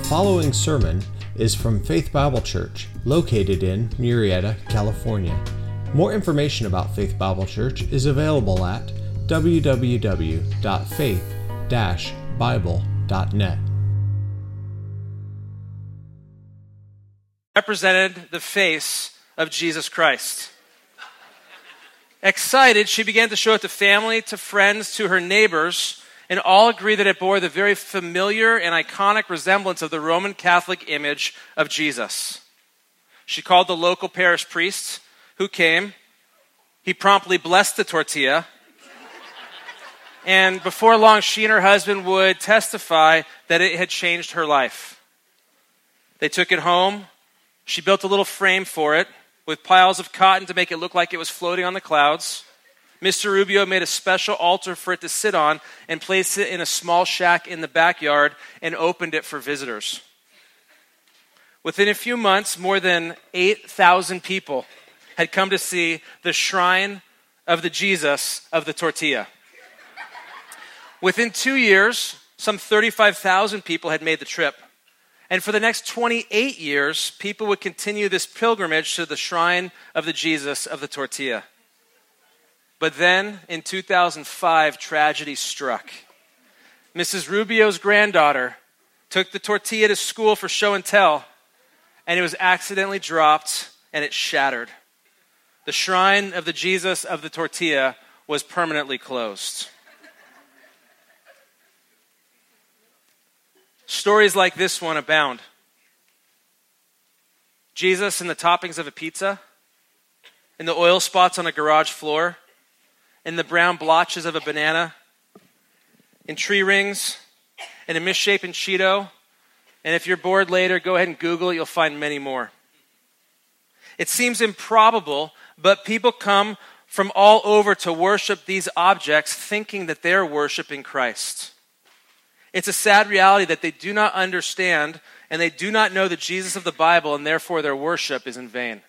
following sermon is from Faith Bible Church, located in Murrieta, California. More information about Faith Bible Church is available at www.faith-bible.net. Represented the face of Jesus Christ. Excited, she began to show it to family, to friends, to her neighbors, and all agreed that it bore the very familiar and iconic resemblance of the Roman Catholic image of Jesus. She called the local parish priest, who came. He promptly blessed the tortilla, and before long, she and her husband would testify that it had changed her life. They took it home. She built a little frame for it with piles of cotton to make it look like it was floating on the clouds. Mr. Rubio made a special altar for it to sit on and placed it in a small shack in the backyard and opened it for visitors. Within a few months, more than 8,000 people had come to see the shrine of the Jesus of the tortilla. Within 2 years, some 35,000 people had made the trip. And for the next 28 years, people would continue this pilgrimage to the shrine of the Jesus of the tortilla. But then, in 2005, tragedy struck. Mrs. Rubio's granddaughter took the tortilla to school for show and tell, and it was accidentally dropped, and it shattered. The shrine of the Jesus of the tortilla was permanently closed. Stories like this one abound. Jesus in the toppings of a pizza, in the oil spots on a garage floor, in the brown blotches of a banana, in tree rings, in a misshapen Cheeto, and if you're bored later, go ahead and Google it, you'll find many more. It seems improbable, but people come from all over to worship these objects thinking that they're worshiping Christ. It's a sad reality that they do not understand and they do not know the Jesus of the Bible, and therefore their worship is in vain.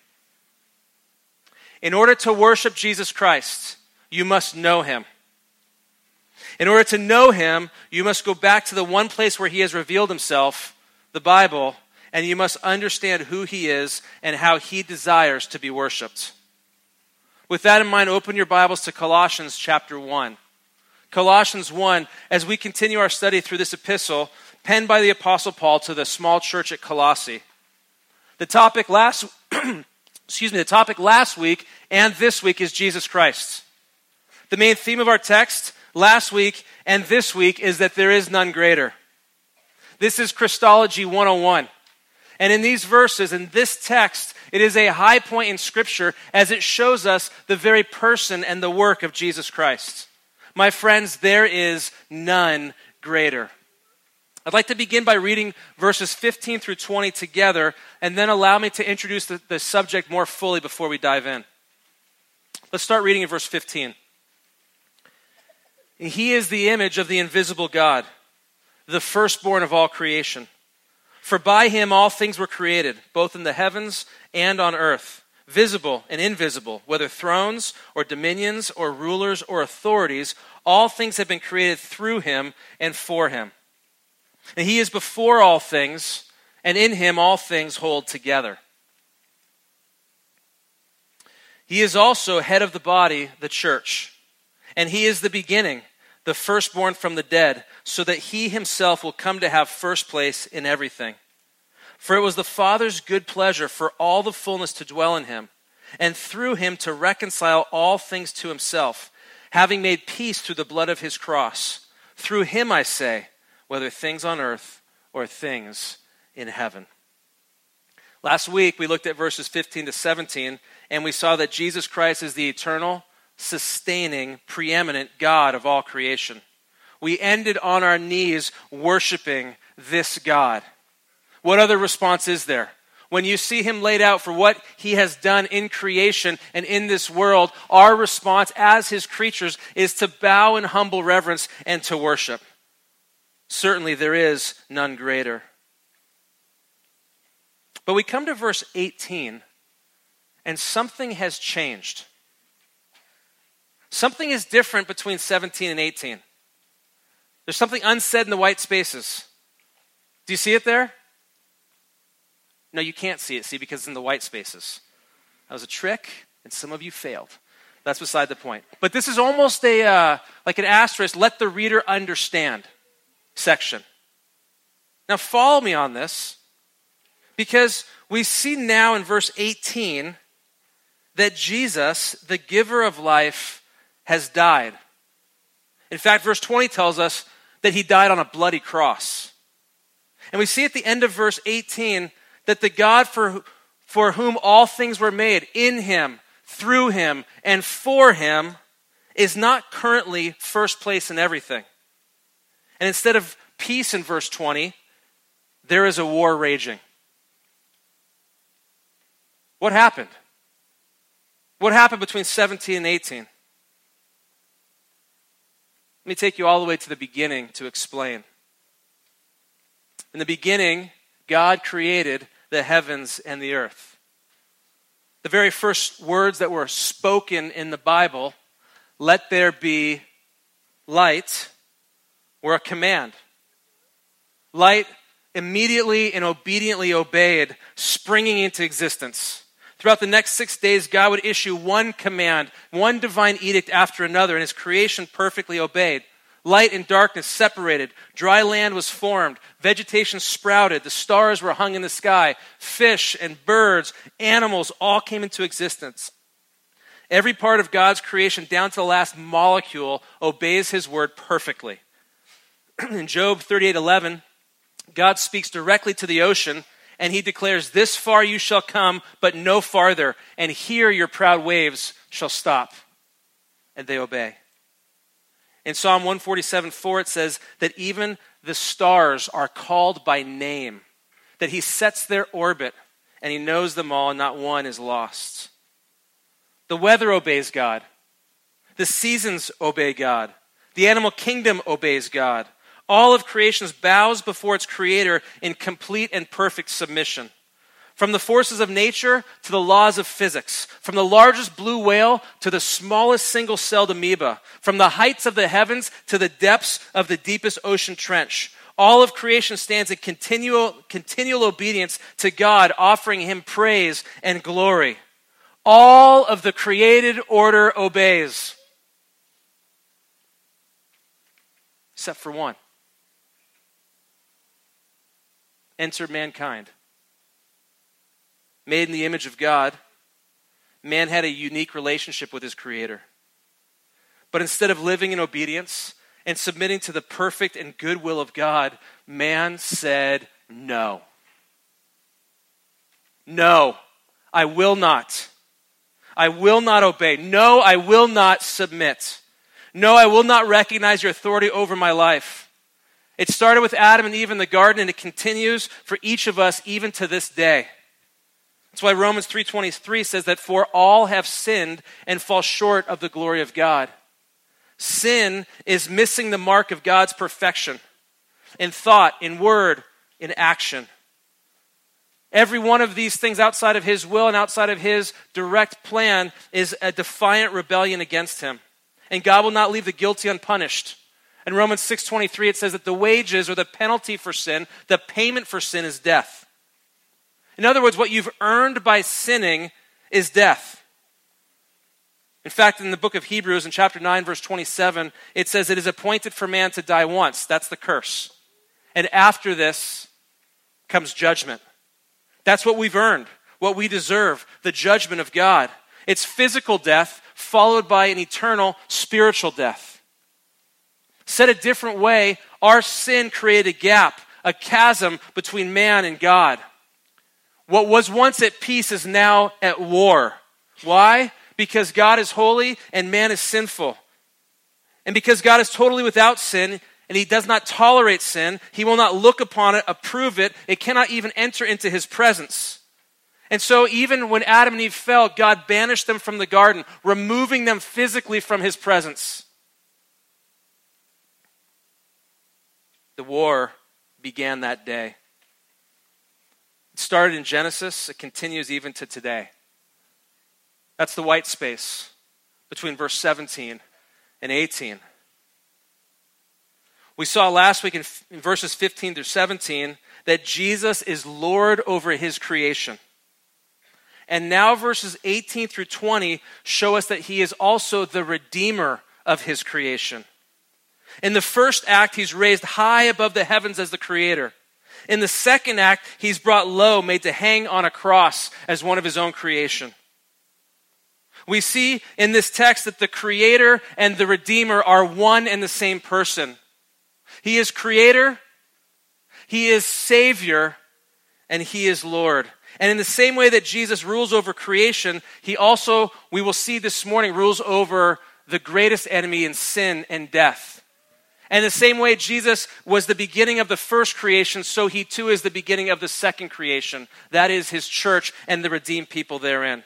In order to worship Jesus Christ, you must know him. In order to know him, you must go back to the one place where he has revealed himself, the Bible, and you must understand who he is and how he desires to be worshiped. With that in mind, open your Bibles to Colossians chapter 1. Colossians 1, as we continue our study through this epistle, penned by the Apostle Paul to the small church at Colossae. The topic last week and this week is Jesus Christ. The main theme of our text last week and this week is that there is none greater. This is Christology 101. And in these verses, in this text, it is a high point in Scripture as it shows us the very person and the work of Jesus Christ. My friends, there is none greater. I'd like to begin by reading verses 15 through 20 together, and then allow me to introduce the subject more fully before we dive in. Let's start reading in verse 15. He is the image of the invisible God, the firstborn of all creation. For by him all things were created, both in the heavens and on earth, visible and invisible, whether thrones or dominions or rulers or authorities, all things have been created through him and for him. And he is before all things, and in him all things hold together. He is also head of the body, the church, and he is the beginning, the firstborn from the dead, so that he himself will come to have first place in everything. For it was the Father's good pleasure for all the fullness to dwell in him, and through him to reconcile all things to himself, having made peace through the blood of his cross. Through him, I say, whether things on earth or things in heaven. Last week, we looked at verses 15 to 17, and we saw that Jesus Christ is the eternal, sustaining, preeminent God of all creation. We ended on our knees worshiping this God. What other response is there? When you see him laid out for what he has done in creation and in this world, our response as his creatures is to bow in humble reverence and to worship. Certainly there is none greater. But we come to verse 18, and something has changed. Something is different between 17 and 18. There's something unsaid in the white spaces. Do you see it there? No, you can't see it, because it's in the white spaces. That was a trick, and some of you failed. That's beside the point. But this is almost like an asterisk, let the reader understand section. Now follow me on this, because we see now in verse 18 that Jesus, the giver of life, has died. In fact, verse 20 tells us that he died on a bloody cross. And we see at the end of verse 18 that the God for whom all things were made, in him, through him, and for him, is not currently first place in everything. And instead of peace in verse 20, there is a war raging. What happened? What happened between 17 and 18? Let me take you all the way to the beginning to explain. In the beginning, God created the heavens and the earth. The very first words that were spoken in the Bible, let there be light, were a command. Light immediately and obediently obeyed, springing into existence. Throughout the next 6 days, God would issue one command, one divine edict after another, and his creation perfectly obeyed. Light and darkness separated. Dry land was formed. Vegetation sprouted. The stars were hung in the sky. Fish and birds, animals, all came into existence. Every part of God's creation, down to the last molecule, obeys his word perfectly. In Job 38:11, God speaks directly to the ocean, and he declares, this far you shall come, but no farther, and here your proud waves shall stop. And they obey. In Psalm 147:4, it says that even the stars are called by name, that he sets their orbit, and he knows them all, and not one is lost. The weather obeys God. The seasons obey God. The animal kingdom obeys God. All of creation bows before its creator in complete and perfect submission. From the forces of nature to the laws of physics, from the largest blue whale to the smallest single-celled amoeba, from the heights of the heavens to the depths of the deepest ocean trench, all of creation stands in continual obedience to God, offering him praise and glory. All of the created order obeys, except for one. Enter mankind. Made in the image of God, man had a unique relationship with his Creator. But instead of living in obedience and submitting to the perfect and good will of God, man said, no. No, I will not. I will not obey. No, I will not submit. No, I will not recognize your authority over my life. It started with Adam and Eve in the garden, and it continues for each of us even to this day. That's why Romans 3:23 says that for all have sinned and fall short of the glory of God. Sin is missing the mark of God's perfection in thought, in word, in action. Every one of these things outside of his will and outside of his direct plan is a defiant rebellion against him. And God will not leave the guilty unpunished. In Romans 6:23 it says that the wages or the penalty for sin, the payment for sin is death. In other words, what you've earned by sinning is death. In fact, in the book of Hebrews, in chapter 9, verse 27, it says it is appointed for man to die once. That's the curse. And after this comes judgment. That's what we've earned, what we deserve, the judgment of God. It's physical death followed by an eternal spiritual death. Said a different way, our sin created a gap, a chasm between man and God. What was once at peace is now at war. Why? Because God is holy and man is sinful. And because God is totally without sin and he does not tolerate sin, he will not look upon it, approve it. It cannot even enter into his presence. And so even when Adam and Eve fell, God banished them from the garden, removing them physically from his presence. The war began that day. It started in Genesis. It continues even to today. That's the white space between verse 17 and 18. We saw last week in verses 15 through 17 that Jesus is Lord over his creation. And now verses 18 through 20 show us that he is also the Redeemer of his creation. In the first act, he's raised high above the heavens as the Creator. In the second act, he's brought low, made to hang on a cross as one of his own creation. We see in this text that the Creator and the Redeemer are one and the same person. He is Creator, he is Savior, and he is Lord. And in the same way that Jesus rules over creation, he also, we will see this morning, rules over the greatest enemy in sin and death. And the same way Jesus was the beginning of the first creation, so he too is the beginning of the second creation. That is his church and the redeemed people therein.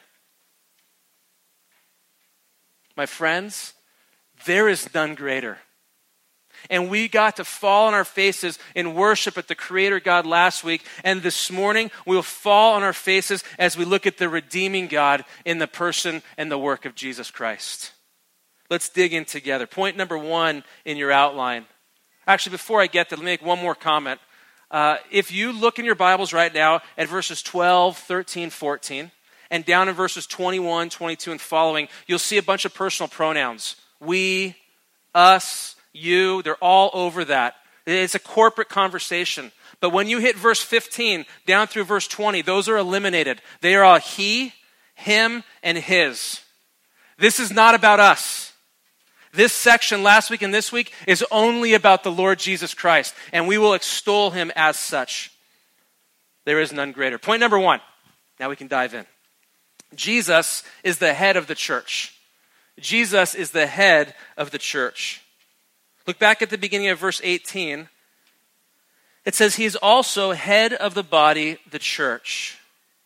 My friends, there is none greater. And we got to fall on our faces in worship at the Creator God last week. And this morning, we will fall on our faces as we look at the redeeming God in the person and the work of Jesus Christ. Let's dig in together. Point number 1 in your outline. Actually, before I get there, let me make one more comment. If you look in your Bibles right now at verses 12, 13, 14, and down in verses 21, 22, and following, you'll see a bunch of personal pronouns. We, us, you, they're all over that. It's a corporate conversation. But when you hit verse 15, down through verse 20, those are eliminated. They are all he, him, and his. This is not about us. This section last week and this week is only about the Lord Jesus Christ, and we will extol him as such. There is none greater. Point number 1. Now we can dive in. Jesus is the head of the church. Jesus is the head of the church. Look back at the beginning of verse 18. It says he's also head of the body, the church.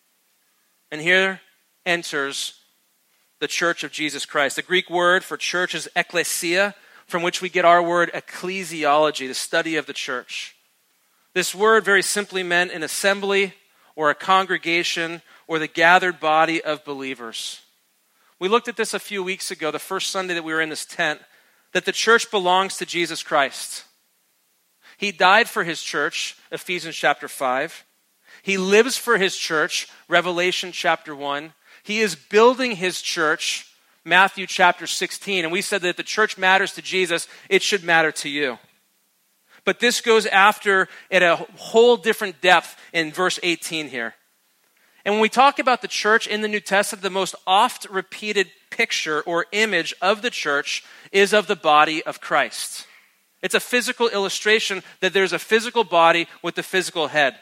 And here enters the church of Jesus Christ. The Greek word for church is ekklesia, from which we get our word ecclesiology, the study of the church. This word very simply meant an assembly or a congregation or the gathered body of believers. We looked at this a few weeks ago, the first Sunday that we were in this tent, that the church belongs to Jesus Christ. He died for his church, Ephesians chapter 5. He lives for his church, Revelation chapter 1. He is building his church, Matthew chapter 16. And we said that if the church matters to Jesus, it should matter to you. But this goes after at a whole different depth in verse 18 here. And when we talk about the church in the New Testament, the most oft repeated picture or image of the church is of the body of Christ. It's a physical illustration that there's a physical body with the physical head.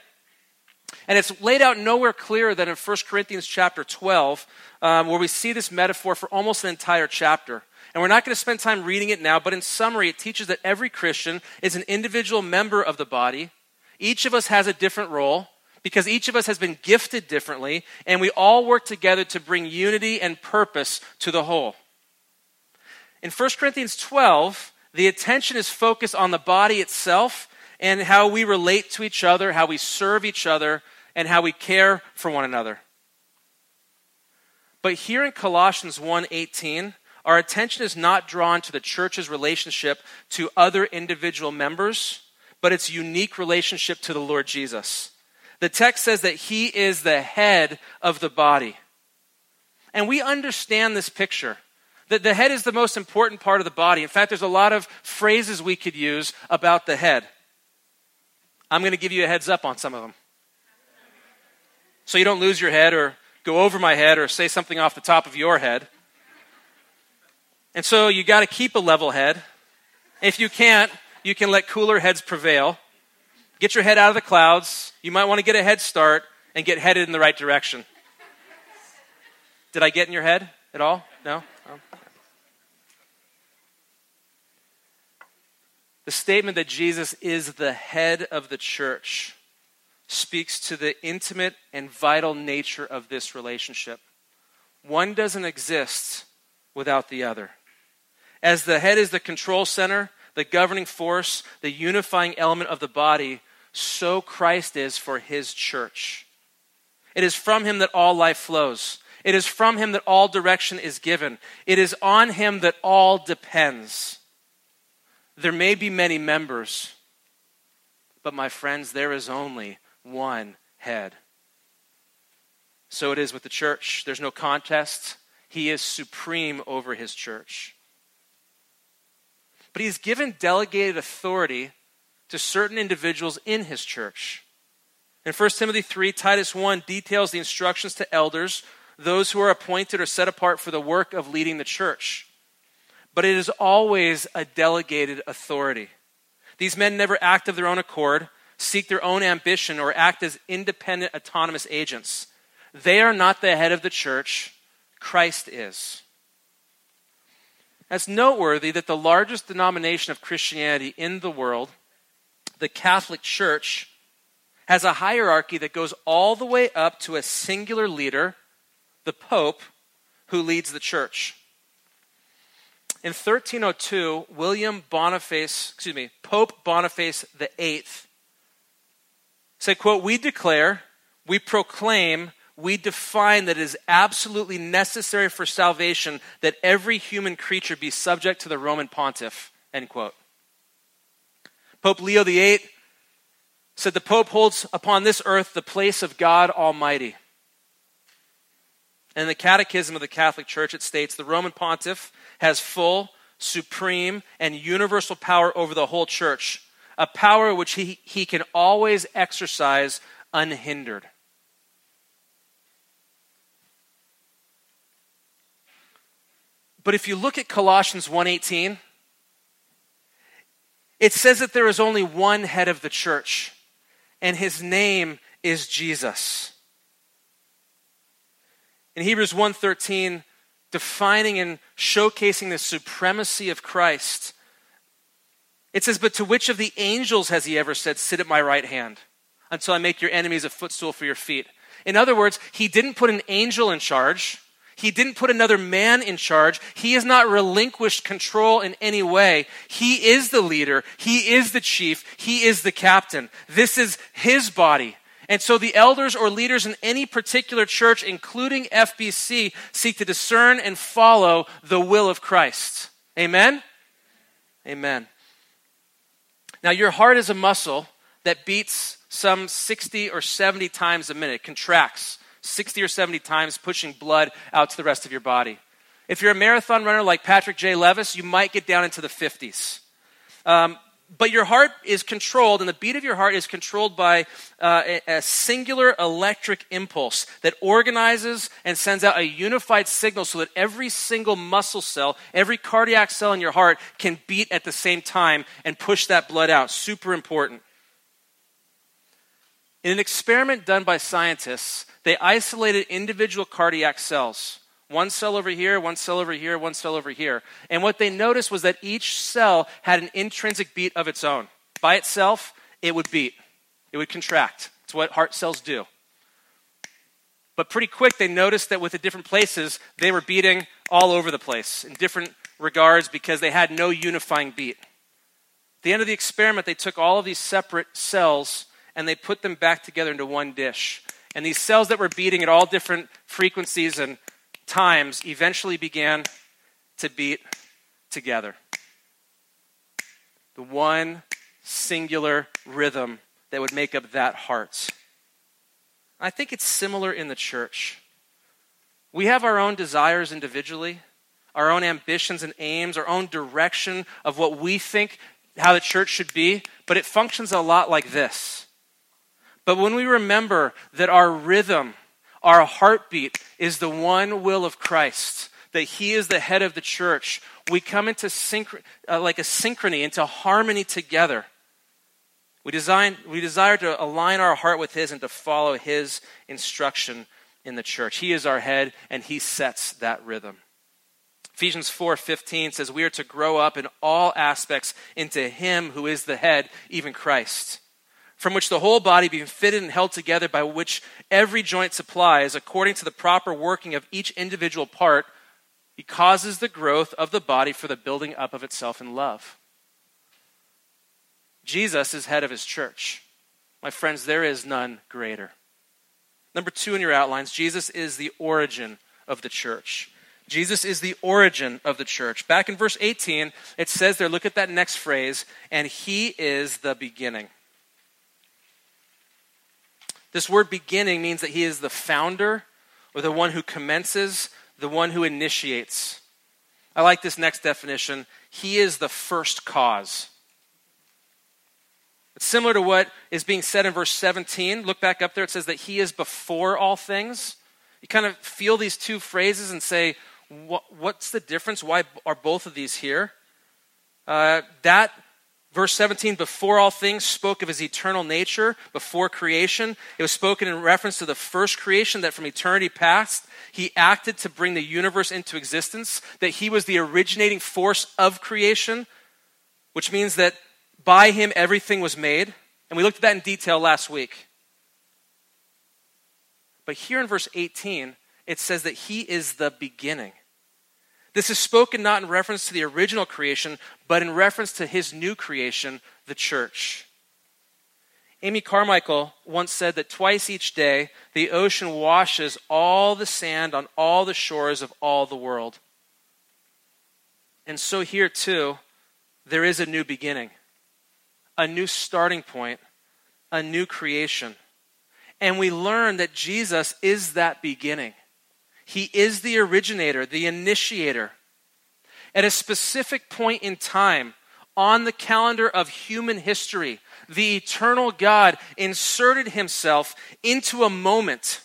And it's laid out nowhere clearer than in 1 Corinthians chapter 12, where we see this metaphor for almost an entire chapter. And we're not going to spend time reading it now, but in summary, it teaches that every Christian is an individual member of the body. Each of us has a different role, because each of us has been gifted differently, and we all work together to bring unity and purpose to the whole. In 1 Corinthians 12, the attention is focused on the body itself and how we relate to each other, how we serve each other, and how we care for one another. But here in Colossians 1:18, our attention is not drawn to the church's relationship to other individual members, but its unique relationship to the Lord Jesus. The text says that he is the head of the body. And we understand this picture, that the head is the most important part of the body. In fact, there's a lot of phrases we could use about the head. I'm going to give you a heads up on some of them, so you don't lose your head or go over my head or say something off the top of your head. And so you got to keep a level head. If you can't, you can let cooler heads prevail. Get your head out of the clouds. You might want to get a head start and get headed in the right direction. Did I get in your head at all? No? Oh. The statement that Jesus is the head of the church speaks to the intimate and vital nature of this relationship. One doesn't exist without the other. As the head is the control center, the governing force, the unifying element of the body, so Christ is for his church. It is from him that all life flows. It is from him that all direction is given. It is on him that all depends. There may be many members, But my friends, there is only one head. So it is with the church. There's no contest. He is supreme over his church. But he's given delegated authority to certain individuals in his church. In 1 Timothy 3, Titus 1 details the instructions to elders, those who are appointed or set apart for the work of leading the church. But it is always a delegated authority. These men never act of their own accord, seek their own ambition, or act as independent, autonomous agents. They are not the head of the church. Christ is. It's noteworthy that the largest denomination of Christianity in the world, the Catholic Church, has a hierarchy that goes all the way up to a singular leader, the Pope, who leads the church. In 1302, Pope Boniface VIII said, quote, "We declare, we proclaim, we define that it is absolutely necessary for salvation that every human creature be subject to the Roman pontiff," end quote. Pope Leo VIII said the Pope holds upon this earth the place of God Almighty. And in the Catechism of the Catholic Church, it states, the Roman pontiff has full, supreme, and universal power over the whole church, a power which he can always exercise unhindered. But if you look at Colossians 1:18, it says that there is only one head of the church, and his name is Jesus. In Hebrews 1:13, defining and showcasing the supremacy of Christ, it says, "But to which of the angels has he ever said, 'Sit at my right hand, until I make your enemies a footstool for your feet'?" In other words, he didn't put an angel in charge. He didn't put another man in charge. He has not relinquished control in any way. He is the leader. He is the chief. He is the captain. This is his body. And so the elders or leaders in any particular church, including FBC, seek to discern and follow the will of Christ. Amen? Amen. Now, your heart is a muscle that beats some 60 or 70 times a minute. It contracts 60 or 70 times, pushing blood out to the rest of your body. If you're a marathon runner like Patrick J. Levis, you might get down into the 50s. But your heart is controlled, and the beat of your heart is controlled by a singular electric impulse that organizes and sends out a unified signal so that every single muscle cell, every cardiac cell in your heart can beat at the same time and push that blood out. Super important. In an experiment done by scientists, they isolated individual cardiac cells. One cell over here, one cell over here, one cell over here. And what they noticed was that each cell had an intrinsic beat of its own. By itself, it would beat. It would contract. It's what heart cells do. But pretty quick, they noticed that with the different places, they were beating all over the place in different regards because they had no unifying beat. At the end of the experiment, they took all of these separate cells and they put them back together into one dish. And these cells that were beating at all different frequencies and times eventually began to beat together. The one singular rhythm that would make up that heart. I think it's similar in the church. We have our own desires individually, our own ambitions and aims, our own direction of what we think how the church should be, but it functions a lot like this. But when we remember that our rhythm, our heartbeat is the one will of Christ, that he is the head of the church, we come into like a synchrony, into harmony together. We desire to align our heart with his and to follow his instruction in the church. He is our head and he sets that rhythm. Ephesians 4:15 says we are to grow up in all aspects into him who is the head, even Christ, from which the whole body being fitted and held together by which every joint supplies, according to the proper working of each individual part, he causes the growth of the body for the building up of itself in love. Jesus is head of his church. My friends, there is none greater. Number 2 in your outlines, Jesus is the origin of the church. Jesus is the origin of the church. Back in verse 18, it says there, look at that next phrase, and he is the beginning. This word beginning means that he is the founder, or the one who commences, the one who initiates. I like this next definition. He is the first cause. It's similar to what is being said in verse 17. Look back up there. It says that he is before all things. You kind of feel these two phrases and say, what's the difference? Why are both of these here? That verse 17, before all things, spoke of his eternal nature before creation. It was spoken in reference to the first creation, that from eternity past, he acted to bring the universe into existence, that he was the originating force of creation, which means that by him everything was made. And we looked at that in detail last week. But here in verse 18, it says that he is the beginning. This is spoken not in reference to the original creation, but in reference to his new creation, the church. Amy Carmichael once said that twice each day, the ocean washes all the sand on all the shores of all the world. And so here too, there is a new beginning, a new starting point, a new creation. And we learn that Jesus is that beginning. He is the originator, the initiator. At a specific point in time, on the calendar of human history, the eternal God inserted himself into a moment,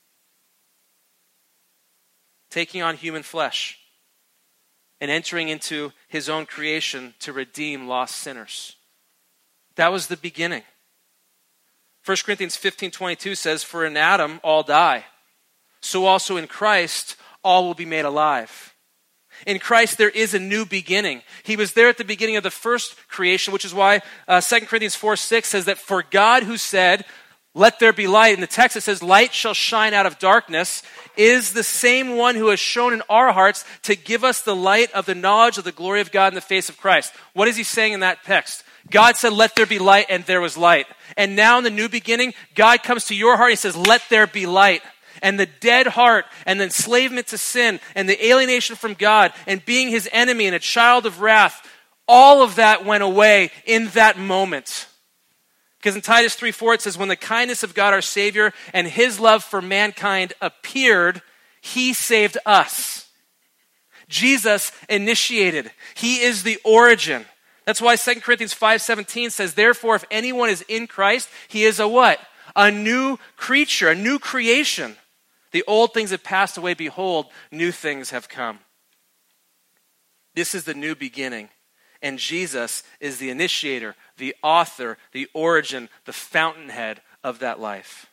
taking on human flesh and entering into his own creation to redeem lost sinners. That was the beginning. 1 Corinthians 15:22 says, "For in Adam all die, so also in Christ all will be made alive." In Christ there is a new beginning. He was there at the beginning of the first creation, which is why 2 Corinthians 4:6 says that for God who said, "Let there be light," in the text it says, "Light shall shine out of darkness," is the same one who has shown in our hearts to give us the light of the knowledge of the glory of God in the face of Christ. What is he saying in that text? God said, "Let there be light," and there was light. And now in the new beginning, God comes to your heart and he says, "Let there be light." And the dead heart and the enslavement to sin and the alienation from God and being his enemy and a child of wrath, all of that went away in that moment. Because in Titus 3:4 it says, "When the kindness of God our Savior and his love for mankind appeared, he saved us." Jesus initiated. He is the origin. That's why 2 Corinthians 5:17 says, "Therefore, if anyone is in Christ, he is a what? A new creature, a new creation. The old things have passed away. Behold, new things have come." This is the new beginning. And Jesus is the initiator, the author, the origin, the fountainhead of that life.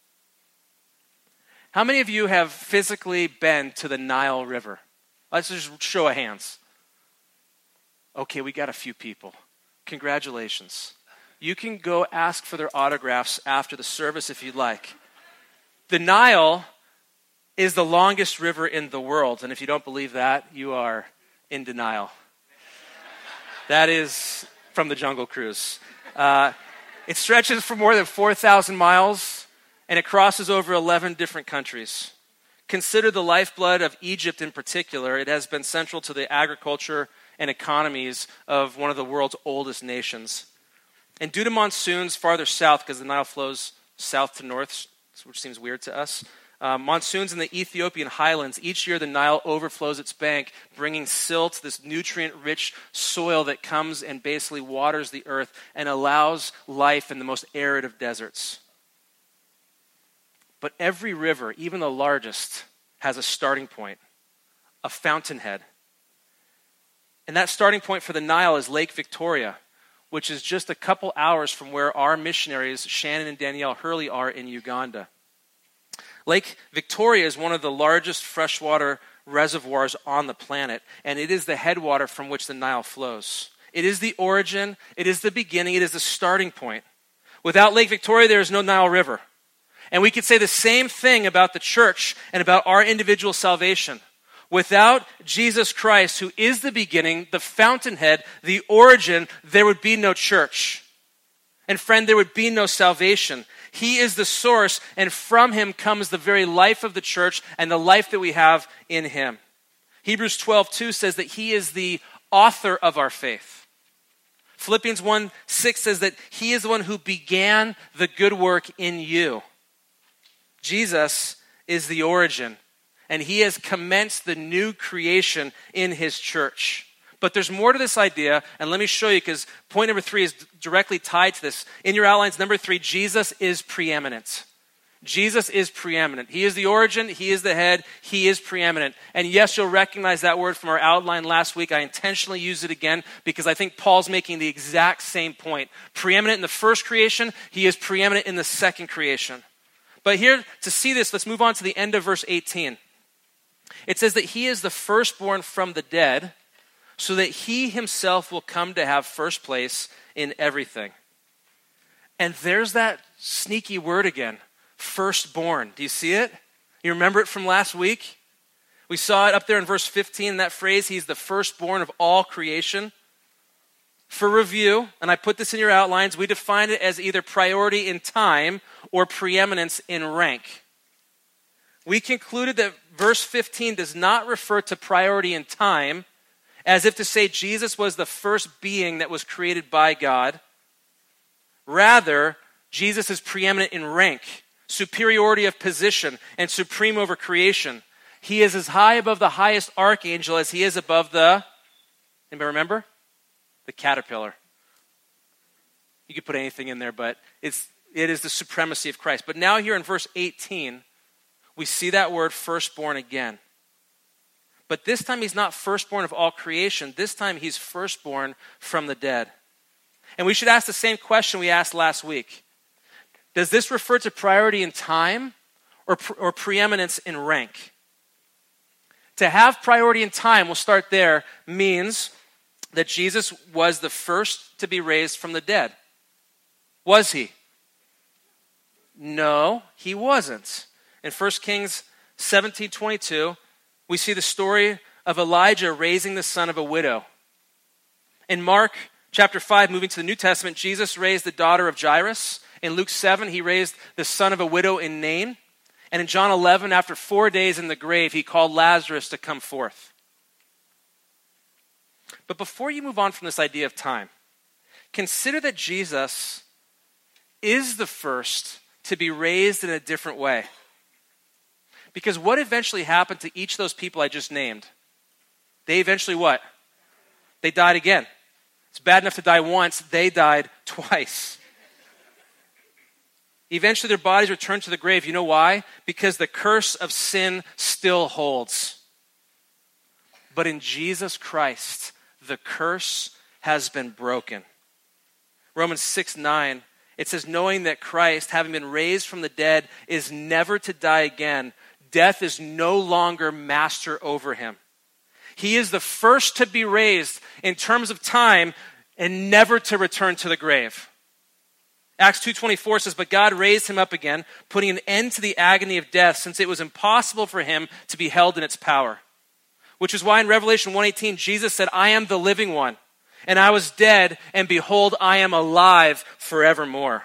How many of you have physically been to the Nile River? Let's just show of hands. Okay, we got a few people. Congratulations. You can go ask for their autographs after the service if you'd like. The Nile is the longest river in the world, and if you don't believe that, you are in denial. That is from the Jungle Cruise. It stretches for more than 4,000 miles, and it crosses over 11 different countries. Considered the lifeblood of Egypt in particular, it has been central to the agriculture and economies of one of the world's oldest nations. And due to monsoons farther south, because the Nile flows south to north, which seems weird to us, monsoons in the Ethiopian highlands, each year the Nile overflows its bank, bringing silt, this nutrient-rich soil that comes and basically waters the earth and allows life in the most arid of deserts. But every river, even the largest, has a starting point, a fountainhead. And that starting point for the Nile is Lake Victoria, which is just a couple hours from where our missionaries, Shannon and Danielle Hurley, are in Uganda. Lake Victoria is one of the largest freshwater reservoirs on the planet, and it is the headwater from which the Nile flows. It is the origin, it is the beginning, it is the starting point. Without Lake Victoria, there is no Nile River. And we could say the same thing about the church and about our individual salvation. Without Jesus Christ, who is the beginning, the fountainhead, the origin, there would be no church. And friend, there would be no salvation. He is the source, and from him comes the very life of the church and the life that we have in him. Hebrews 12:2 says that he is the author of our faith. Philippians 1:6 says that he is the one who began the good work in you. Jesus is the origin, and he has commenced the new creation in his church. But there's more to this idea, and let me show you, because point number 3 is directly tied to this. In your outlines, number 3, Jesus is preeminent. Jesus is preeminent. He is the origin, he is the head, he is preeminent. And yes, you'll recognize that word from our outline last week. I intentionally used it again because I think Paul's making the exact same point. Preeminent in the first creation, he is preeminent in the second creation. But here, to see this, let's move on to the end of verse 18. It says that he is the firstborn from the dead, so that he himself will come to have first place in everything. And there's that sneaky word again, firstborn. Do you see it? You remember it from last week? We saw it up there in verse 15, that phrase, he's the firstborn of all creation. For review, and I put this in your outlines, we define it as either priority in time or preeminence in rank. We concluded that verse 15 does not refer to priority in time, as if to say Jesus was the first being that was created by God. Rather, Jesus is preeminent in rank, superiority of position, and supreme over creation. He is as high above the highest archangel as he is above the, anybody remember? The caterpillar. You could put anything in there, but it is the supremacy of Christ. But now here in verse 18, we see that word firstborn again. But this time he's not firstborn of all creation. This time he's firstborn from the dead. And we should ask the same question we asked last week. Does this refer to priority in time or preeminence in rank? To have priority in time, we'll start there, means that Jesus was the first to be raised from the dead. Was he? No, he wasn't. In 1 Kings 17:22, we see the story of Elijah raising the son of a widow. In Mark chapter 5, moving to the New Testament, Jesus raised the daughter of Jairus. In Luke 7, he raised the son of a widow in Nain. And in John 11, after 4 days in the grave, he called Lazarus to come forth. But before you move on from this idea of time, consider that Jesus is the first to be raised in a different way. Because what eventually happened to each of those people I just named? They eventually what? They died again. It's bad enough to die once, they died twice. Eventually their bodies returned to the grave. You know why? Because the curse of sin still holds. But in Jesus Christ, the curse has been broken. Romans 6:9, it says, knowing that Christ, having been raised from the dead, is never to die again, death is no longer master over him. He is the first to be raised in terms of time and never to return to the grave. Acts 2:24 says, but God raised him up again, putting an end to the agony of death, since it was impossible for him to be held in its power. Which is why in Revelation 1:18, Jesus said, I am the living one, and I was dead, and behold, I am alive forevermore.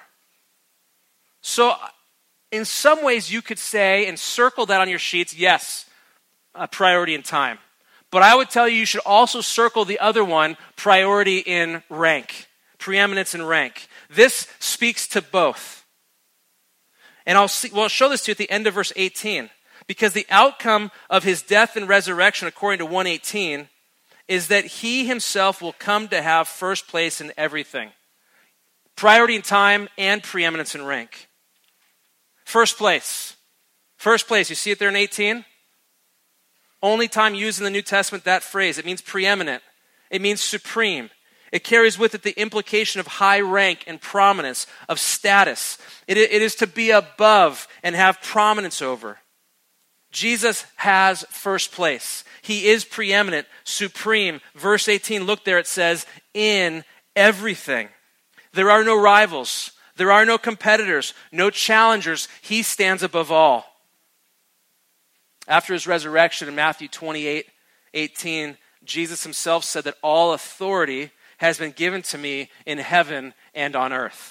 So in some ways you could say, and circle that on your sheets, yes, a priority in time. But I would tell you should also circle the other one, priority in rank, preeminence in rank. This speaks to both. And I'll show this to you at the end of verse 18. Because the outcome of his death and resurrection, according to 1:18, is that he himself will come to have first place in everything. Priority in time and preeminence in rank. First place. First place, you see it there in 18? Only time used in the New Testament, that phrase. It means preeminent. It means supreme. It carries with it the implication of high rank and prominence, of status. It is to be above and have prominence over. Jesus has first place. He is preeminent, supreme. Verse 18, look there, it says, in everything. There are no rivals. There are no competitors, no challengers. He stands above all. After his resurrection in Matthew 28:18, Jesus himself said that all authority has been given to me in heaven and on earth.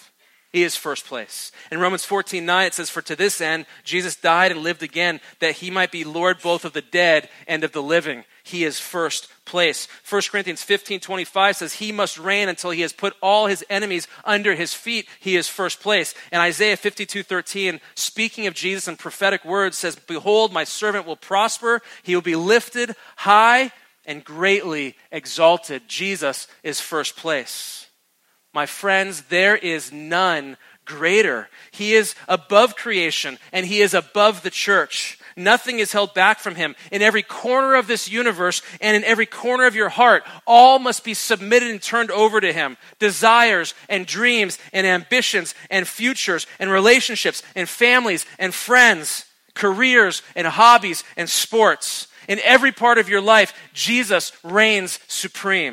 He is first place. In Romans 14:9 it says, "For to this end Jesus died and lived again, that he might be Lord both of the dead and of the living." He is first place. 1 Corinthians 15:25 says, "He must reign until he has put all his enemies under his feet." He is first place. And Isaiah 52:13, speaking of Jesus in prophetic words, says, "Behold, my servant will prosper. He will be lifted high and greatly exalted." Jesus is first place. My friends, there is none greater. He is above creation, and he is above the church. Nothing is held back from him. In every corner of this universe and in every corner of your heart, all must be submitted and turned over to him. Desires and dreams and ambitions and futures and relationships and families and friends, careers and hobbies and sports. In every part of your life, Jesus reigns supreme.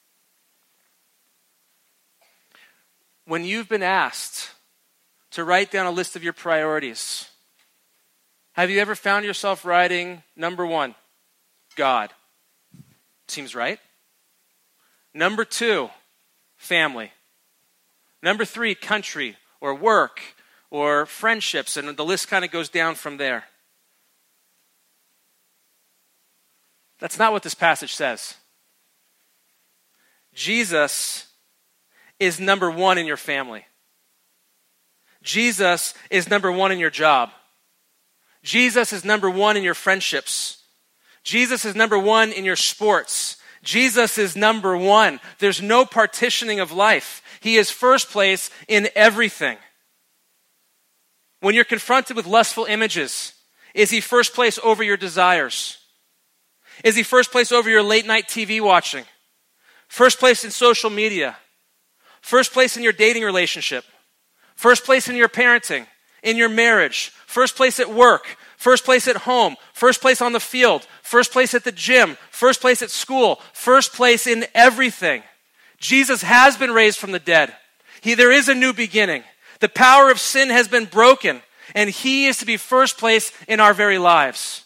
When you've been asked to write down a list of your priorities, have you ever found yourself writing number 1, God? Seems right. Number 2, family. Number 3, country or work or friendships, and the list kind of goes down from there. That's not what this passage says. Jesus is number 1 in your family. Jesus is number 1 in your job. Jesus is number 1 in your friendships. Jesus is number 1 in your sports. Jesus is number 1. There's no partitioning of life. He is first place in everything. When you're confronted with lustful images, is he first place over your desires? Is he first place over your late night TV watching? First place in social media? First place in your dating relationship? First place in your parenting, in your marriage? First place at work? First place at home? First place on the field? First place at the gym? First place at school? First place in everything. Jesus has been raised from the dead. There is a new beginning. The power of sin has been broken, and he is to be first place in our very lives.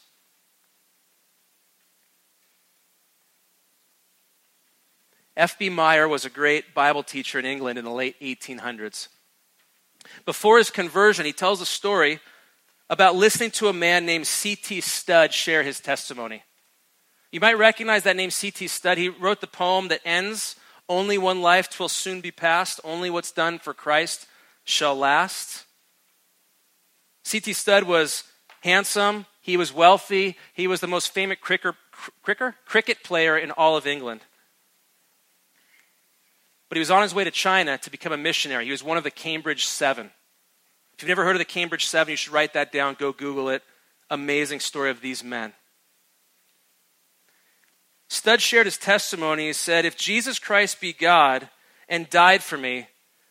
F.B. Meyer was a great Bible teacher in England in the late 1800s. Before his conversion, he tells a story about listening to a man named C.T. Studd share his testimony. You might recognize that name, C.T. Studd. He wrote the poem that ends, "Only one life 'twill soon be past, only what's done for Christ shall last." C.T. Studd was handsome, he was wealthy, he was the most famous cricket player in all of England. But he was on his way to China to become a missionary. He was one of the Cambridge 7. If you've never heard of the Cambridge 7, you should write that down. Go Google it. Amazing story of these men. Studd shared his testimony. He said, "If Jesus Christ be God and died for me,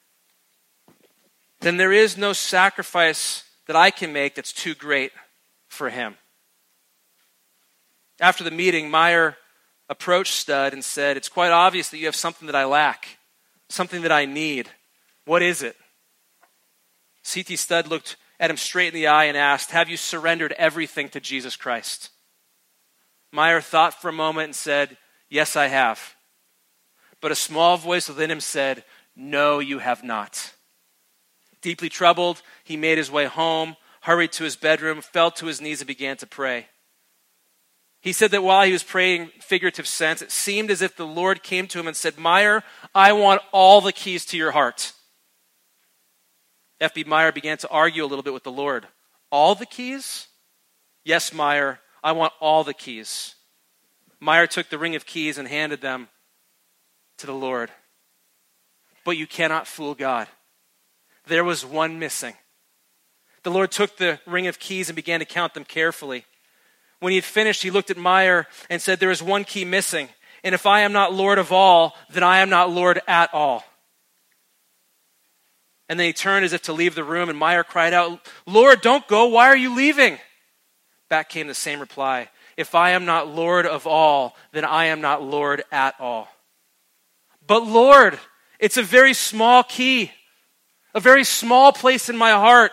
then there is no sacrifice that I can make that's too great for him." After the meeting, Meyer approached Studd and said, "It's quite obvious that you have something that I lack. Something that I need. What is it?" C.T. Studd looked at him straight in the eye and asked, "Have you surrendered everything to Jesus Christ?" Meyer thought for a moment and said, "Yes, I have." But a small voice within him said, "No, you have not." Deeply troubled, he made his way home, hurried to his bedroom, fell to his knees and began to pray. He said that while he was praying figurative sense, it seemed as if the Lord came to him and said, "Meyer, I want all the keys to your heart." F.B. Meyer began to argue a little bit with the Lord. "All the keys?" "Yes, Meyer, I want all the keys." Meyer took the ring of keys and handed them to the Lord. But you cannot fool God. There was one missing. The Lord took the ring of keys and began to count them carefully. When he had finished, he looked at Meyer and said, "There is one key missing. And if I am not Lord of all, then I am not Lord at all." And then he turned as if to leave the room, and Meyer cried out, "Lord, don't go. Why are you leaving?" Back came the same reply. "If I am not Lord of all, then I am not Lord at all." "But Lord, it's a very small key, a very small place in my heart."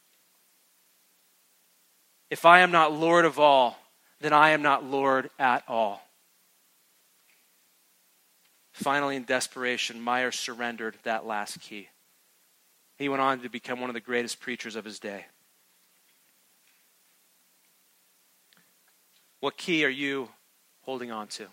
"If I am not Lord of all, then I am not Lord at all." Finally, in desperation, Meyer surrendered that last key. He went on to become one of the greatest preachers of his day. What key are you holding on to?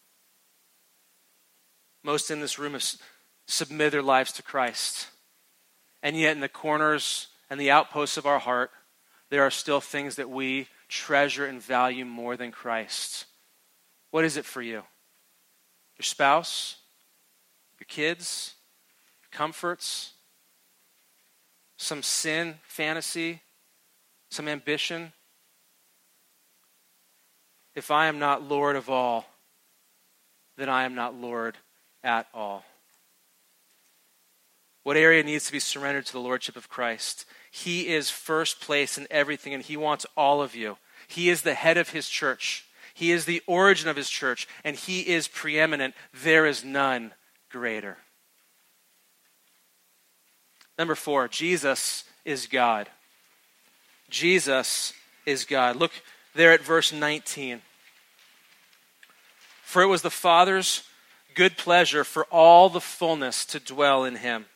Most in this room have submitted their lives to Christ. And yet in the corners and the outposts of our heart, there are still things that we treasure and value more than Christ. What is it for you? Your spouse? Your kids? Comforts? Some sin, fantasy? Some ambition? If I am not Lord of all, then I am not Lord at all. What area needs to be surrendered to the Lordship of Christ? He is first place in everything, and he wants all of you. He is the head of his church. He is the origin of his church, and he is preeminent. There is none greater. Number 4, Jesus is God. Jesus is God. Look there at verse 19. For it was the Father's good pleasure for all the fullness to dwell in him.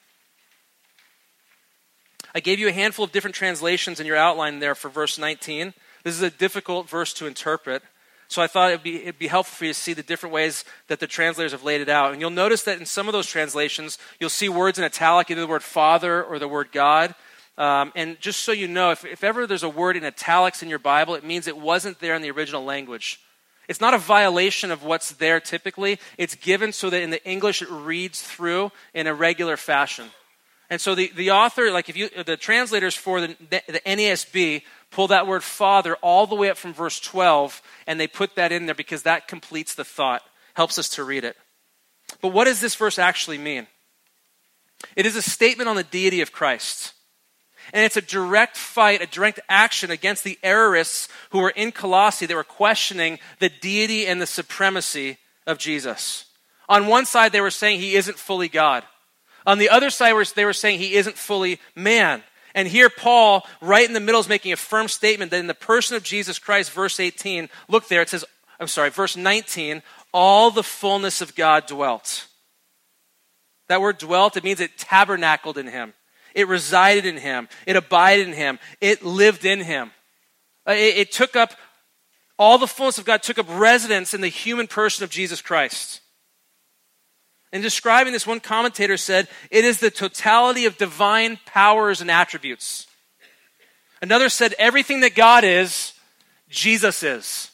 I gave you a handful of different translations in your outline there for verse 19. This is a difficult verse to interpret, so I thought it'd be helpful for you to see the different ways that the translators have laid it out. And you'll notice that in some of those translations, you'll see words in italic, either the word Father or the word God. And just so you know, if ever there's a word in italics in your Bible, it means it wasn't there in the original language. It's not a violation of what's there typically. It's given so that in the English it reads through in a regular fashion. And so the author, the translators for the NASB pull that word Father all the way up from verse 12, and they put that in there because that completes the thought, helps us to read it. But what does this verse actually mean? It is a statement on the deity of Christ. And it's a direct fight, a direct action against the errorists who were in Colossae that were questioning the deity and the supremacy of Jesus. On one side, they were saying he isn't fully God. On the other side, they were saying he isn't fully man. And here Paul, right in the middle, is making a firm statement that in the person of Jesus Christ, verse 18, look there, it says, verse 19, all the fullness of God dwelt. That word dwelt, it means it tabernacled in him. It resided in him. It abided in him. It lived in him. It took up, all the fullness of God took up residence in the human person of Jesus Christ. In describing this, one commentator said, it is the totality of divine powers and attributes. Another said, everything that God is, Jesus is.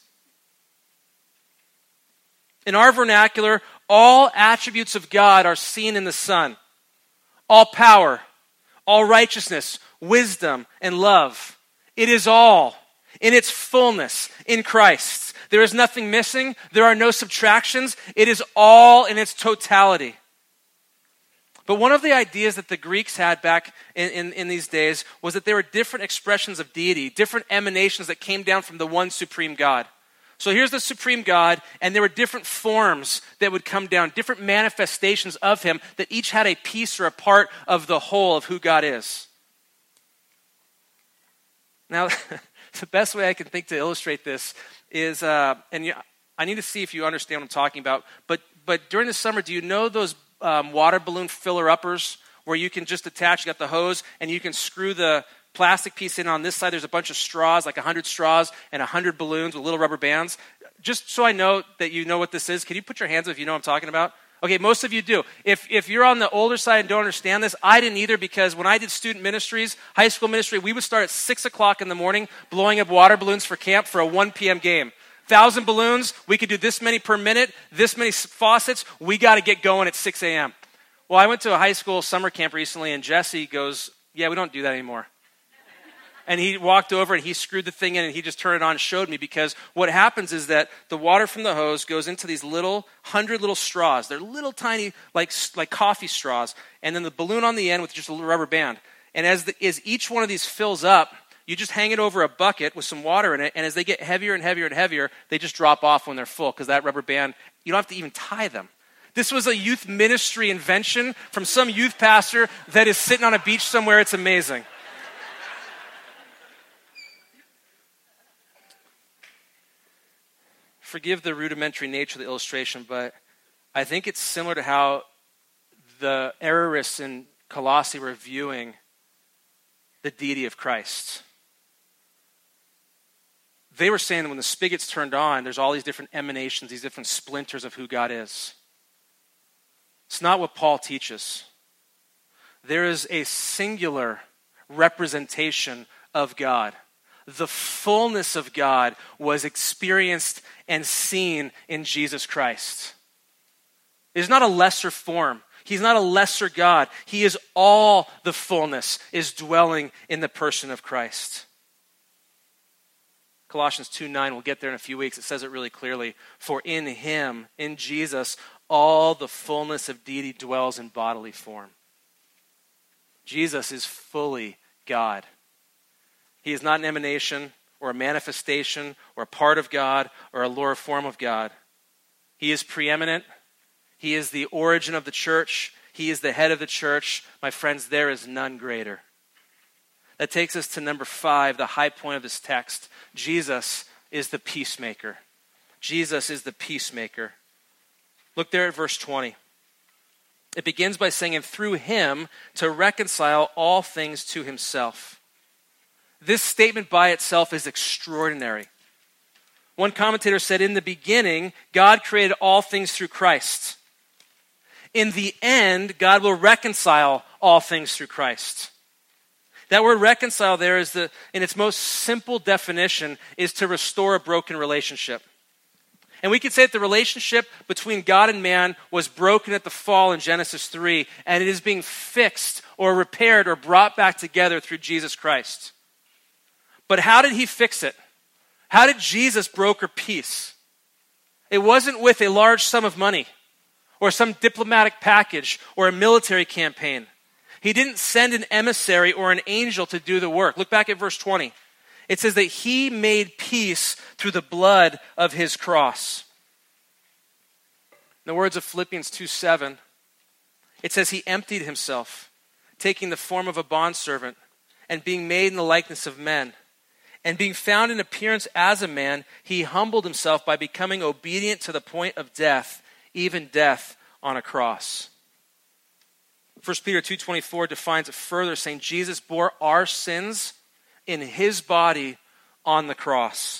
In our vernacular, all attributes of God are seen in the Son. All power, all righteousness, wisdom, and love. It is all in its fullness in Christ. There is nothing missing. There are no subtractions. It is all in its totality. But one of the ideas that the Greeks had back in these days was that there were different expressions of deity, different emanations that came down from the one supreme God. So here's the supreme God, and there were different forms that would come down, different manifestations of him that each had a piece or a part of the whole of who God is. Now, the best way I can think to illustrate this is, I need to see if you understand what I'm talking about, but during the summer, do you know those water balloon filler-uppers where you can just attach, you got the hose, and you can screw the plastic piece in on this side, there's a bunch of straws, like 100 straws and 100 balloons with little rubber bands. Just so I know that you know what this is, can you put your hands up if you know what I'm talking about? Okay, most of you do. If you're on the older side and don't understand this, I didn't either, because when I did student ministries, high school ministry, we would start at 6 o'clock in the morning blowing up water balloons for camp for a 1 p.m. game. 1,000 balloons, we could do this many per minute, this many faucets, we got to get going at 6 a.m. Well, I went to a high school summer camp recently, and Jesse goes, yeah, we don't do that anymore. And he walked over and he screwed the thing in and he just turned it on and showed me, because what happens is that the water from the hose goes into these 100 little straws. They're little tiny, like coffee straws. And then the balloon on the end with just a little rubber band. And as each one of these fills up, you just hang it over a bucket with some water in it. And as they get heavier and heavier and heavier, they just drop off when they're full, because that rubber band, you don't have to even tie them. This was a youth ministry invention from some youth pastor that is sitting on a beach somewhere. It's amazing. Forgive the rudimentary nature of the illustration, but I think it's similar to how the errorists in Colossae were viewing the deity of Christ. They were saying that when the spigot's turned on, there's all these different emanations, these different splinters of who God is. It's not what Paul teaches. There is a singular representation of God. The fullness of God was experienced and seen in Jesus Christ. It is not a lesser form. He's not a lesser God. He is all the fullness is dwelling in the person of Christ. Colossians 2:9, we'll get there in a few weeks. It says it really clearly. For in him, in Jesus, all the fullness of deity dwells in bodily form. Jesus is fully God. He is not an emanation or a manifestation or a part of God or a lower form of God. He is preeminent. He is the origin of the church. He is the head of the church. My friends, there is none greater. That takes us to number 5, the high point of this text. Jesus is the peacemaker. Jesus is the peacemaker. Look there at verse 20. It begins by saying, and through him to reconcile all things to himself. This statement by itself is extraordinary. One commentator said, in the beginning, God created all things through Christ. In the end, God will reconcile all things through Christ. That word reconcile there is in its most simple definition is to restore a broken relationship. And we could say that the relationship between God and man was broken at the fall in Genesis 3, and it is being fixed or repaired or brought back together through Jesus Christ. But how did he fix it? How did Jesus broker peace? It wasn't with a large sum of money or some diplomatic package or a military campaign. He didn't send an emissary or an angel to do the work. Look back at verse 20. It says that he made peace through the blood of his cross. In the words of Philippians 2:7, it says he emptied himself, taking the form of a bondservant and being made in the likeness of men. And being found in appearance as a man, he humbled himself by becoming obedient to the point of death, even death on a cross. 1 Peter 2:24 defines it further, saying Jesus bore our sins in his body on the cross.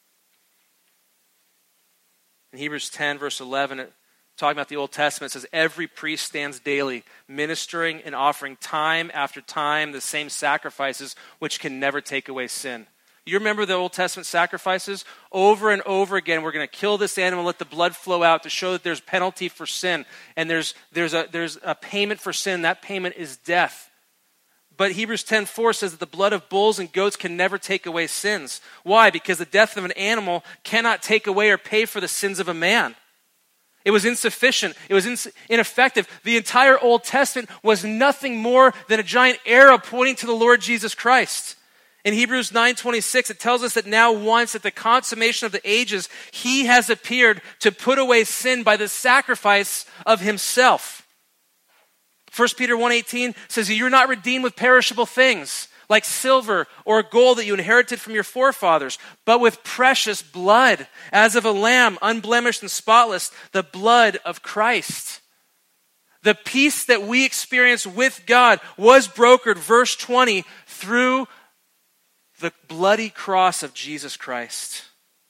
In Hebrews 10, verse 11, talking about the Old Testament, it says, every priest stands daily, ministering and offering time after time the same sacrifices which can never take away sin. You remember the Old Testament sacrifices? Over and over again, we're going to kill this animal, let the blood flow out to show that there's penalty for sin. And there's a payment for sin. That payment is death. But Hebrews 10:4 says that the blood of bulls and goats can never take away sins. Why? Because the death of an animal cannot take away or pay for the sins of a man. It was insufficient. It was ineffective. The entire Old Testament was nothing more than a giant arrow pointing to the Lord Jesus Christ. In Hebrews 9:26, it tells us that now once at the consummation of the ages, he has appeared to put away sin by the sacrifice of himself. 1 Peter 1:18 says, you're not redeemed with perishable things, like silver or gold that you inherited from your forefathers, but with precious blood, as of a lamb, unblemished and spotless, the blood of Christ. The peace that we experience with God was brokered, verse 20, through the bloody cross of Jesus Christ.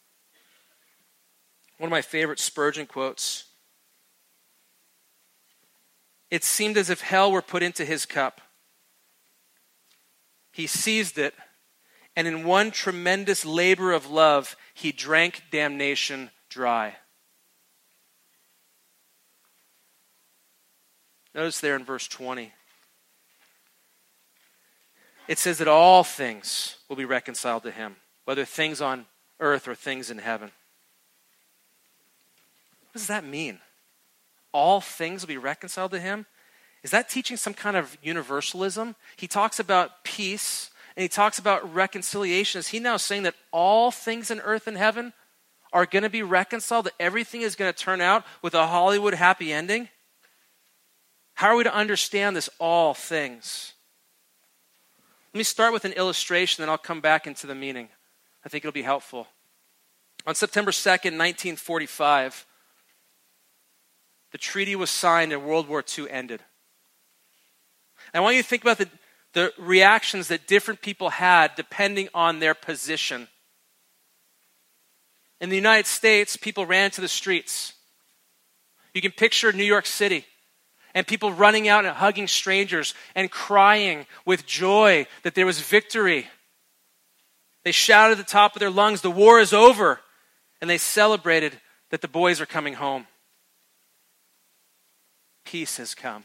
One of my favorite Spurgeon quotes. It seemed as if hell were put into his cup. He seized it, and in one tremendous labor of love, he drank damnation dry. Notice there in verse 20. It says that all things will be reconciled to him, whether things on earth or things in heaven. What does that mean? All things will be reconciled to him? Is that teaching some kind of universalism? He talks about peace and he talks about reconciliation. Is he now saying that all things in earth and heaven are going to be reconciled, that everything is going to turn out with a Hollywood happy ending? How are we to understand this all things? Let me start with an illustration, then I'll come back into the meaning. I think it'll be helpful. On September 2nd, 1945, the treaty was signed and World War II ended. I want you to think about the reactions that different people had depending on their position. In the United States, people ran to the streets. You can picture New York City and people running out and hugging strangers and crying with joy that there was victory. They shouted at the top of their lungs, "The war is over," and they celebrated that the boys are coming home. Peace has come.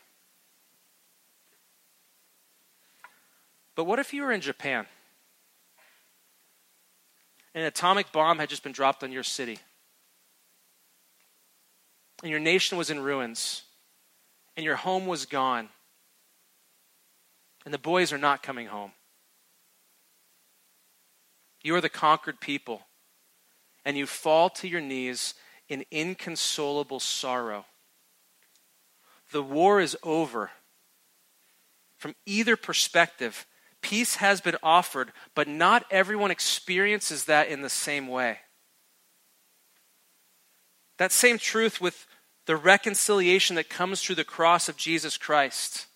But what if you were in Japan? And an atomic bomb had just been dropped on your city. And your nation was in ruins. And your home was gone. And the boys are not coming home. You are the conquered people. And you fall to your knees in inconsolable sorrow. The war is over. From either perspective, peace has been offered, but not everyone experiences that in the same way. That same truth with the reconciliation that comes through the cross of Jesus Christ.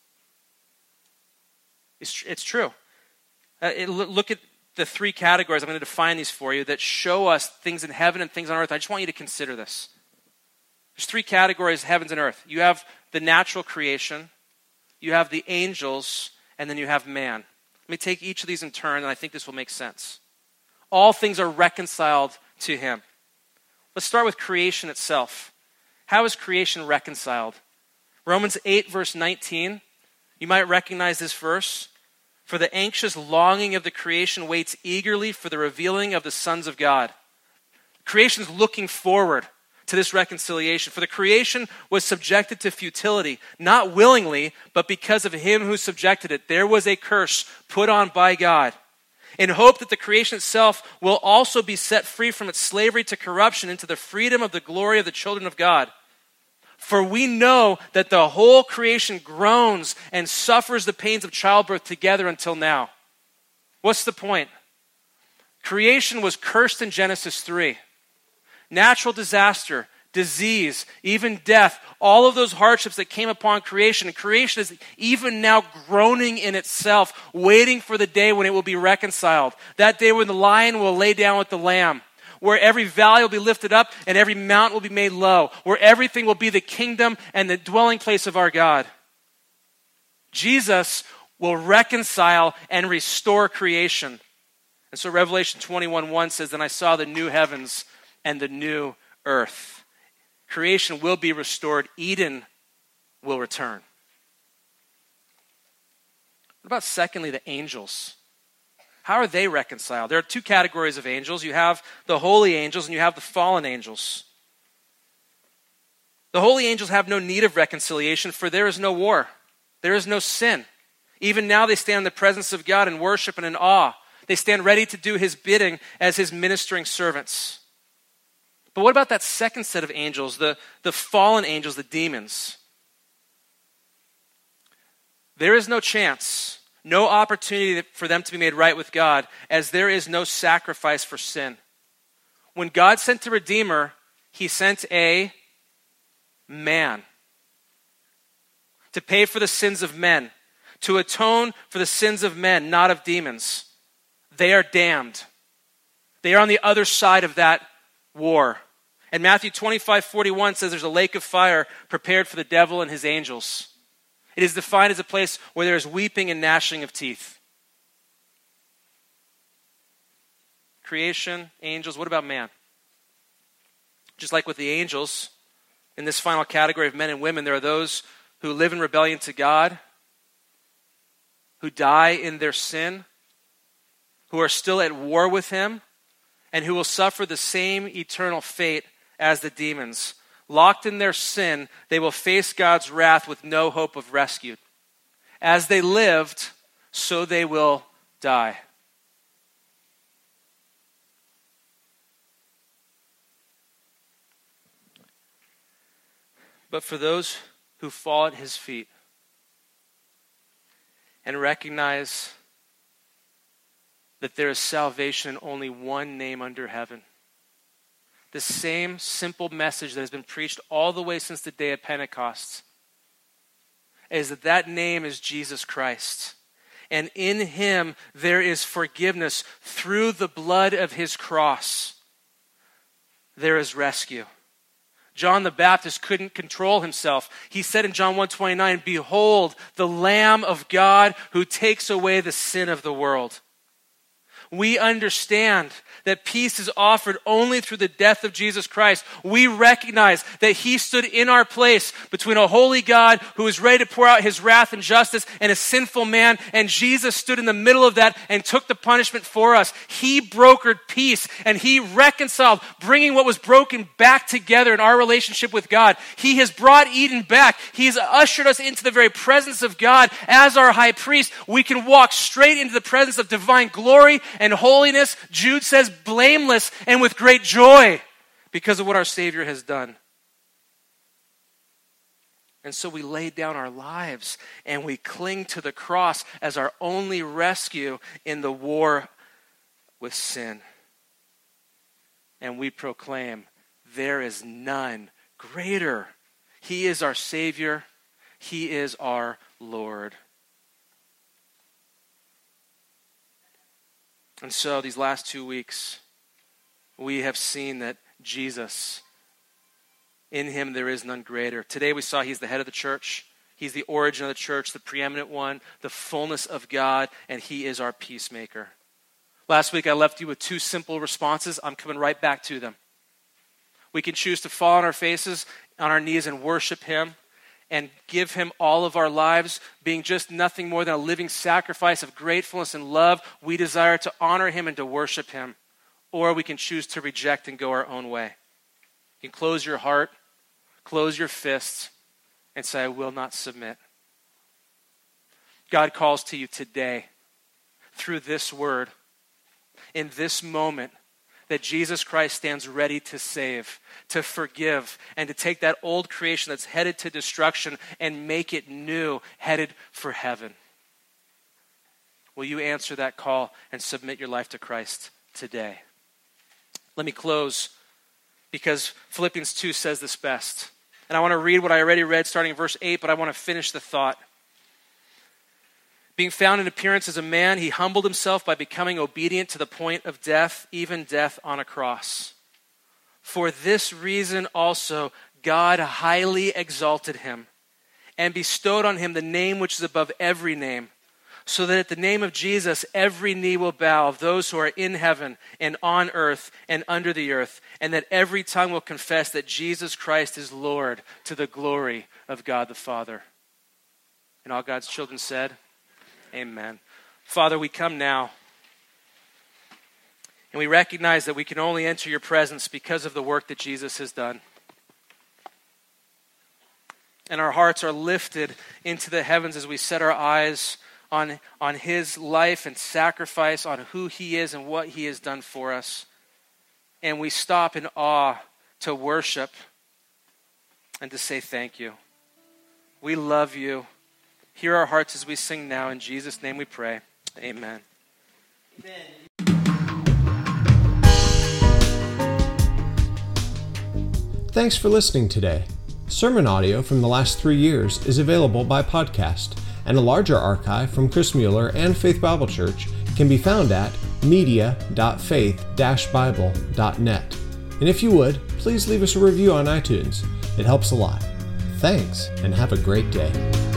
It's true. Look at the three categories. I'm going to define these for you that show us things in heaven and things on earth. I just want you to consider this. There's three categories, heavens and earth. You have the natural creation, you have the angels, and then you have man. Let me take each of these in turn, and I think this will make sense. All things are reconciled to him. Let's start with creation itself. How is creation reconciled? Romans 8, verse 19. You might recognize this verse. For the anxious longing of the creation waits eagerly for the revealing of the sons of God. Creation is looking forward to this reconciliation. For the creation was subjected to futility, not willingly, but because of him who subjected it. There was a curse put on by God, in hope that the creation itself will also be set free from its slavery to corruption into the freedom of the glory of the children of God. For we know that the whole creation groans and suffers the pains of childbirth together until now. What's the point? Creation was cursed in Genesis 3. Natural disaster, disease, even death, all of those hardships that came upon creation. And creation is even now groaning in itself, waiting for the day when it will be reconciled. That day when the lion will lay down with the lamb, where every valley will be lifted up and every mountain will be made low, where everything will be the kingdom and the dwelling place of our God. Jesus will reconcile and restore creation. And so Revelation 21:1 says, "Then I saw the new heavens and the new earth." Creation will be restored. Eden will return. What about secondly, the angels? How are they reconciled? There are two categories of angels. You have the holy angels and you have the fallen angels. The holy angels have no need of reconciliation, for there is no war. There is no sin. Even now they stand in the presence of God in worship and in awe. They stand ready to do his bidding as his ministering servants. But what about that second set of angels, the fallen angels, the demons? There is no chance, no opportunity for them to be made right with God, as there is no sacrifice for sin. When God sent a Redeemer, he sent a man to pay for the sins of men, to atone for the sins of men, not of demons. They are damned. They are on the other side of that war. And Matthew 25:41 says there's a lake of fire prepared for the devil and his angels. It is defined as a place where there is weeping and gnashing of teeth. Creation, angels, what about man? Just like with the angels, in this final category of men and women, there are those who live in rebellion to God, who die in their sin, who are still at war with him, and who will suffer the same eternal fate as the demons. Locked in their sin, they will face God's wrath with no hope of rescue. As they lived, so they will die. But for those who fall at his feet and recognize that there is salvation in only one name under heaven, the same simple message that has been preached all the way since the day of Pentecost, is that name is Jesus Christ. and in him there is forgiveness through the blood of his cross. There is rescue. John the Baptist couldn't control himself. He said in John 1:29, "Behold, the Lamb of God who takes away the sin of the world." We understand that peace is offered only through the death of Jesus Christ. We recognize that he stood in our place between a holy God who is ready to pour out his wrath and justice and a sinful man, and Jesus stood in the middle of that and took the punishment for us. He brokered peace and he reconciled, bringing what was broken back together in our relationship with God. He has brought Eden back. He has ushered us into the very presence of God as our high priest. We can walk straight into the presence of divine glory and holiness. Jude says blameless and with great joy because of what our Savior has done. And so we lay down our lives and we cling to the cross as our only rescue in the war with sin. And we proclaim, there is none greater. He is our Savior. He is our Lord. And so these last 2 weeks, we have seen that Jesus, in him there is none greater. Today we saw he's the head of the church. He's the origin of the church, the preeminent one, the fullness of God, and he is our peacemaker. Last week I left you with 2 simple responses. I'm coming right back to them. We can choose to fall on our faces, on our knees, and worship him and give him all of our lives, being just nothing more than a living sacrifice of gratefulness and love. We desire to honor him and to worship him. Or we can choose to reject and go our own way. You can close your heart, close your fists, and say, I will not submit. God calls to you today, through this word, in this moment, that Jesus Christ stands ready to save, to forgive, and to take that old creation that's headed to destruction and make it new, headed for heaven. Will you answer that call and submit your life to Christ today? Let me close because Philippians 2 says this best. And I want to read what I already read starting in verse 8, but I want to finish the thought. Being found in appearance as a man, he humbled himself by becoming obedient to the point of death, even death on a cross. For this reason also, God highly exalted him and bestowed on him the name which is above every name, so that at the name of Jesus, every knee will bow of those who are in heaven and on earth and under the earth, and that every tongue will confess that Jesus Christ is Lord, to the glory of God the Father. And all God's children said, amen. Father, we come now, and we recognize that we can only enter your presence because of the work that Jesus has done. And our hearts are lifted into the heavens as we set our eyes on his life and sacrifice, on who he is and what he has done for us. And we stop in awe to worship and to say thank you. We love you. Hear our hearts as we sing now. In Jesus' name we pray. Amen. Thanks for listening today. Sermon audio from the last 3 years is available by podcast, and a larger archive from Chris Mueller and Faith Bible Church can be found at media.faith-bible.net. And if you would, please leave us a review on iTunes. It helps a lot. Thanks, and have a great day.